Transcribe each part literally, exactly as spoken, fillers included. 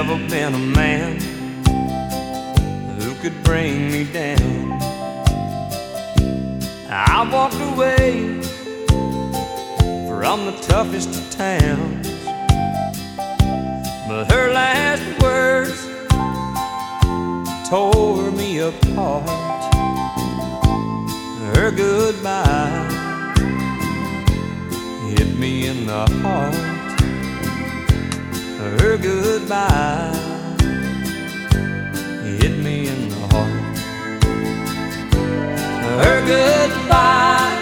never been a man who could bring me down. I walked away from the toughest of towns, but her last words tore me apart. Her goodbye hit me in the heart. Her goodbye hit me in the heart. Her goodbye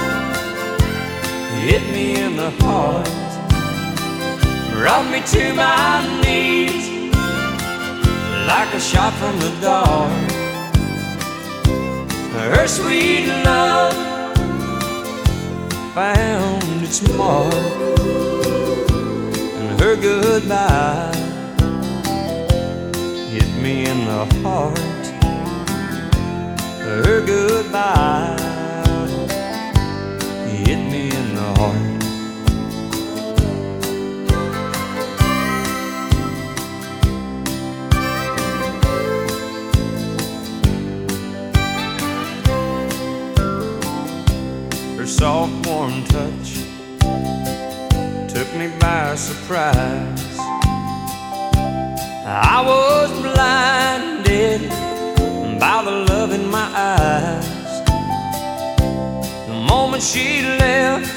hit me in the heart. Brought me to my knees like a shot from the dark. Her sweet love found its mark, and her goodbye hit me in the heart. Her goodbye hit me in the heart. Her soft warm touch took me by surprise. I was blinded by the love in my eyes. The moment she left,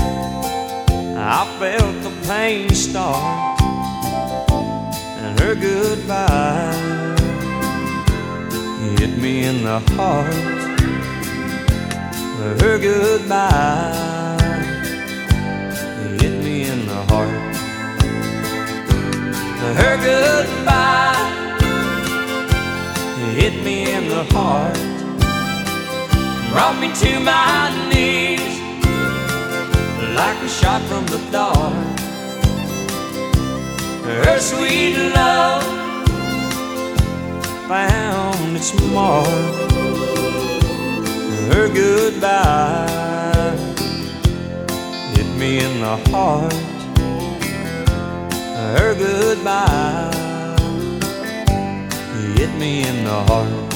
I felt the pain start, and her goodbye hit me in the heart. Her goodbye hit me in the heart. Her goodbye hit me in the heart. Brought me to my knees like a shot from the dark. Her sweet love found its mark. Her goodbye hit me in the heart. Her goodbye hit me in the heart.